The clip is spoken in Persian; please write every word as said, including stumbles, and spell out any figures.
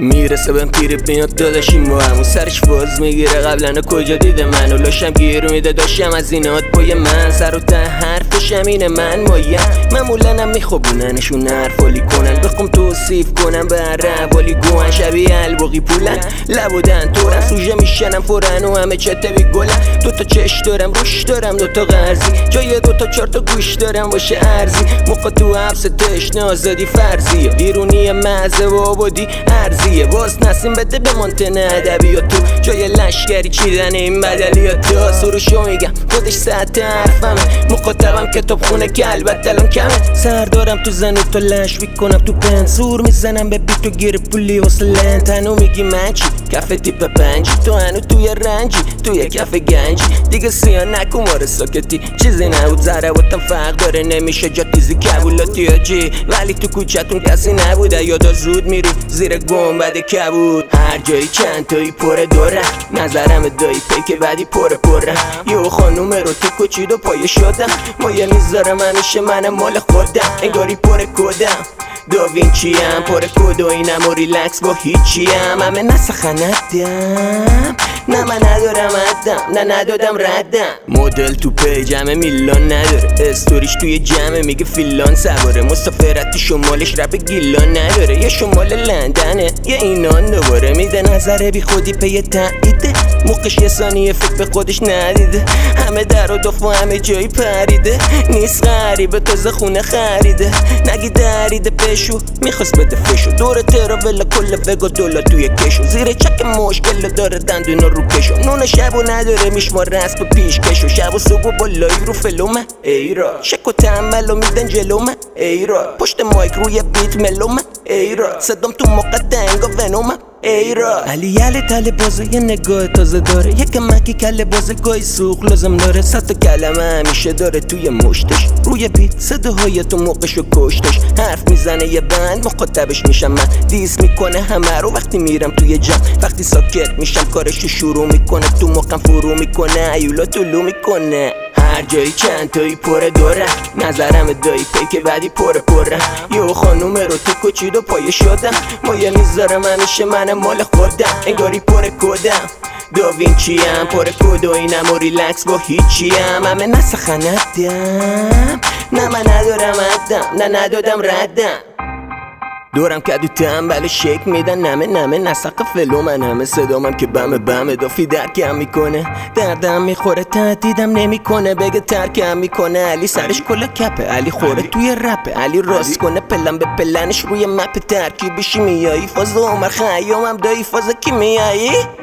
میرسه بهم تیر میاد داداشیم با همون سرش فاز میگیره قبلا کجا دیده منو لاشم گیر میده داشتم از اینات پای من سر و ته حرفشم اینه من مایم معمولنم میخوابوننشون حرفالی کنن بخوام توصیف کنم به روالی گوهن شبیه الباقی پولن لبودن تورن سوژه میشنم فورن و همه چته بی گلن دوتا چش دارم روش دارم دوتا قرضی جای دوتا چارتا گوش دارم باشه ارزی موقع تو حبس تشنه آزادی فرضیه بیرونی مزه و آبادی ارزیه باز نسیم بده به مانتن ادبیات تو جای لشگری چیدن این بدلیات تو سروشو میگم خودش ساعت حرفمه مخاطبم کتاب خونه که البته الان کمه سر دارم تو زن و تو لش میکنم تو پنج زور میزنم به بیتو گیر پولی واسه لن تنو میگی من چی کف تیپ پنجی تو هنو توی رنجی توی کف گنجی دیگه سیاه نکن ماره ساکتی چیزی نبود ضرباتم فرق داره نمیشه جا تیزی کبولاتی آجی ولی تو کوچتون کسی نبوده یادا زود میری زیر گنبد کبود هر جایی چند تایی پره دوره نظرم دایی پیک بعدی پره پره یو خانوم رو تو کچید و پایه شدم مایه میذارم همیشه منم مال خودم انگاری پره کدم داوینچی هم پره کد و اینم و ریلکس با هیچی هم همه نسخندم نه من ندارم عدم نه ندادم ردم مدل تو پیجمه میلان نداره استوریش توی جمعه میگه فیلان سواره مسافرتی شمالش رپ گیلان نداره یه شمال لندنه یه اینان دوباره میده نظره بی خودی پی تاییده موقعش یه ثانیه فکر به خودش ندیده همه در و دف و همه جایی پریده نیست غریبه تازه خونه خریده نگی دریده پشو میخواست بده فشو دور تراولا کل وگا دولا توی کشو زیر چک مشکل داره دندونا رو کشو نون شب و نداره میشمار رسم پیش کشو شب و صبح و بالایی رو فلومه ایرا شک و تعمل و میدن جلومه ایرا پشت مایک روی بیت ملومه ایرا صدام تو موقع دنگا ونومه ایرا علی یلی تله بازه یه نگاه تازه داره یک مکی کله بازه گاهی سوخ لازم داره صد تا کلمه همیشه داره توی مشتش روی بیت صداهای تو موقعشو کشتش حرف میزنه یه بند مخاطبش میشم من دیس میکنه همه رو وقتی میرم توی جمع وقتی ساکت میشم کارشو شروع میکنه تو موقعم فرو میکنه ایولا طلو میکنه هر جایی چند تایی پره دوره نظرم دایی پیک بعدی پره پره یه خانوم رو تو کچید و پایه شدم مایه میذارم همیشه منم مال خودم انگاری پره کدم داوینچی هم پره کد و اینم و ریلکس با هیچی هم همه نسخندم نه من ندارم عدم نه ندادم ردم دورم کدو تنبل شک میدن نمه نمه نسق فلو من همه صدامم که بمه بمه دافی درکم میکنه دردم میخوره تهدیدم نمیکنه بگه ترکم میکنه علی سرش کلا کپه علی خوره توی رپه علی راست کنه پلن به پلنش روی مپ ترکیبشی میایی فاز عمر خیامم دایی فاز کی میایی